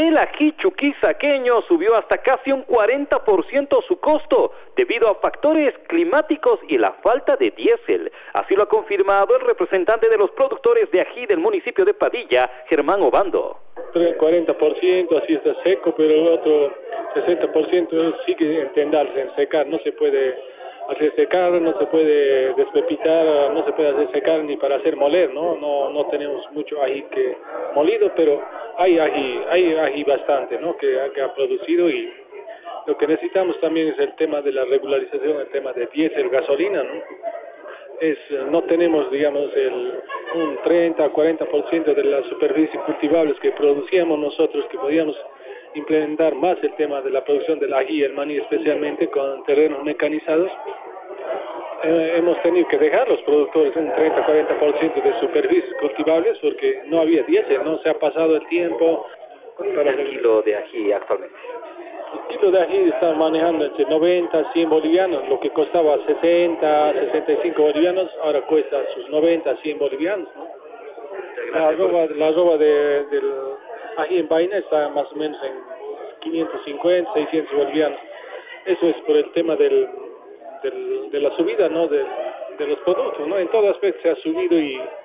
El ají chuquisaqueño subió hasta casi un 40% su costo debido a factores climáticos y la falta de diésel. Así lo ha confirmado el representante de los productores de ají del municipio de Padilla, Germán Obando. El 40% así está seco, pero el otro 60% sigue en tendarse, en secar. No se puede hacer secar, no se puede despepitar, no se puede hacer secar ni para hacer moler, ¿no? No tenemos mucho ají que molido, pero hay ají bastante, ¿no? Que ha producido, y lo que necesitamos también es el tema de la regularización, el tema de diésel, gasolina, ¿no? No tenemos, digamos, un 30-40% de las superficies cultivables que producíamos nosotros, que podíamos implementar más el tema de la producción del ají y el maní, especialmente con terrenos mecanizados. Hemos tenido que dejar los productores un 30-40% de superficies cultivables porque no había diésel, no se ha pasado el tiempo. ¿Cuánto es el kilo de ají actualmente? El kilo de ají está manejando entre 90 100 bolivianos, lo que costaba 60 65 bolivianos, ahora cuesta sus 90 100 bolivianos, ¿no? La arroba del ají en vaina está más o menos en 550 600 bolivianos. Eso es por el tema de la subida, ¿no? de los productos, ¿no? En todo aspecto se ha subido, y